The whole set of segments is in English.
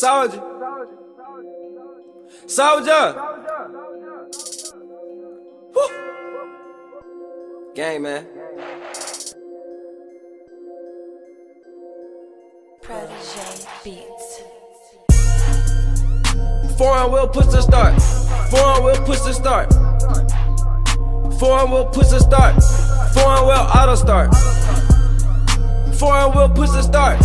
Soldier. Soldier. Woo. Gang, man. Protege Beats. Foreign will push the start. Foreign will push the start. Foreign will push the start. Foreign will auto start. Foreign will push the start.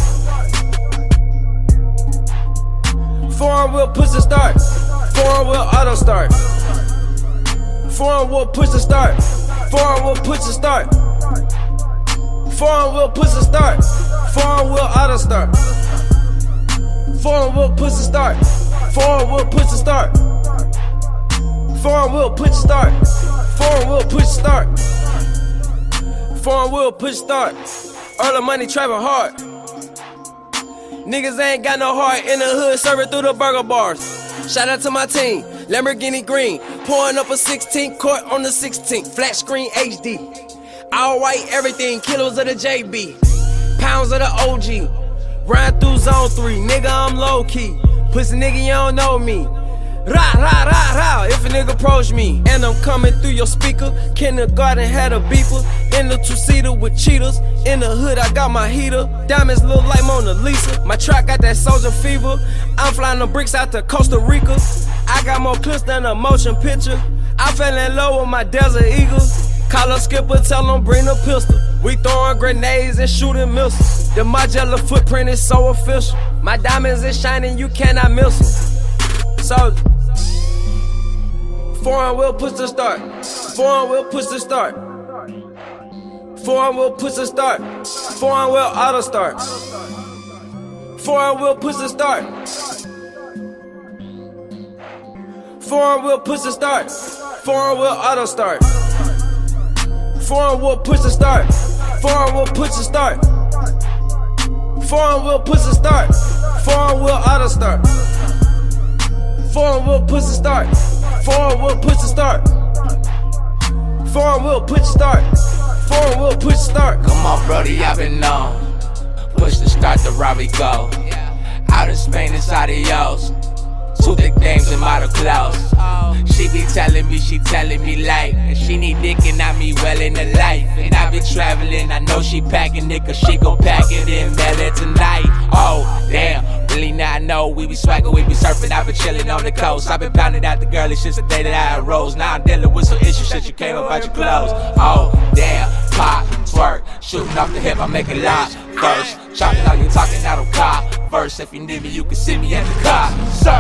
Foreign will push the start. Foreign will auto start. Foreign will push the start. Foreign will push the start. Foreign will push the start. Foreign will auto start. Foreign will push the start. Foreign will push the start. Foreign will push the start. Foreign will push the start. Foreign will push start. All the money travel hard. Niggas ain't got no heart in the hood, serving through the burger bars. Shout out to my team, Lamborghini green, pouring up a 16 court on the 16th, flat screen HD. All white everything, kilos of the JB, pounds of the OG. Ride through zone 3, nigga I'm low key. Pussy nigga you don't know me. Rah, rah, rah, rah, if a nigga approach me. And I'm coming through your speaker. Kindergarten had a beeper. In the two-seater with cheetahs. In the hood I got my heater. Diamonds look like Mona Lisa. My truck got that soldier fever. I'm flying the bricks out to Costa Rica. I got more clips than a motion picture. I fell in love with my Desert Eagles. Call up Skipper, tell him bring a pistol. We throwing grenades and shooting missiles. The Margiela footprint is so official. My diamonds is shining, you cannot miss them. Soldier. Foreign will push the start. Foreign will push the start. Foreign will push the start. Foreign will auto start. Foreign will push the start. Foreign will push the start. Foreign will auto start. Foreign will push the start. Foreign will push the start. Foreign will push the start. Foreign will auto start. Foreign will push the start. Foreign will push the start. Foreign will push the start. Foreign will push the start. Come on, Brody, I've been on. Push the start, the ride we go. Out in Spain, it's adios. Two thick dames in model clothes. She be telling me, she telling me like, and she need dick and I me well in the life. And I been traveling, I know she packing it, cause she gon' pack it in, mail it tonight. Oh, damn. Really not know, we be swaggin', we be surfing, I been chillin' on the coast. I been pounding out the girlie since the day that I arose. Now I'm dealing with some issues since you came up out your clothes. Oh, damn, pop, twerk, shooting off the hip, I make a lot first. Chopping all you talking, I don't cop first. If you need me, you can see me at the car. Sir.